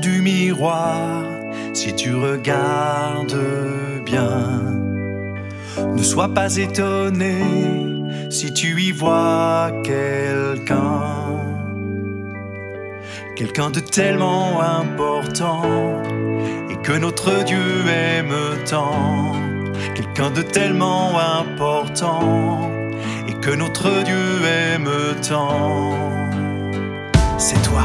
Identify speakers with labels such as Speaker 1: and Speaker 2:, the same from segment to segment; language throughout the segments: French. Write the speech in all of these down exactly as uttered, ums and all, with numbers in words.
Speaker 1: du miroir, si tu regardes bien, ne sois pas étonné si tu y vois quelqu'un, quelqu'un de tellement important et que notre Dieu aime tant, quelqu'un de tellement important et que notre Dieu aime tant. C'est toi.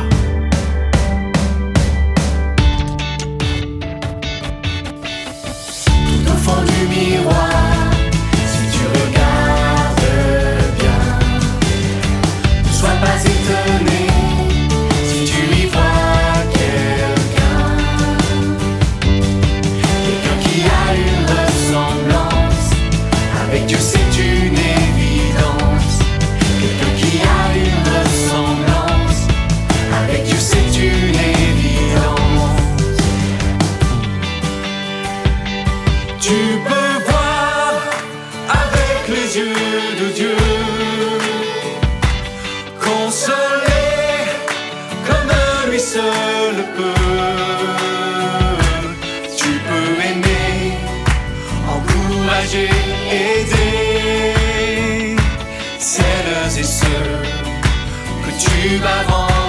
Speaker 1: Tout au fond du miroir, si tu regardes bien, ne sois pas étonné si tu y vois quelqu'un, quelqu'un qui a une ressemblance avec Dieu, c'est une évidence. Quelqu'un qui a une ressemblance avec Dieu, c'est une évidence. Tu peux voir avec les yeux de Dieu, consoler comme lui seul peut. Tu peux aimer, encourager, aider celles et ceux que tu vas rendre.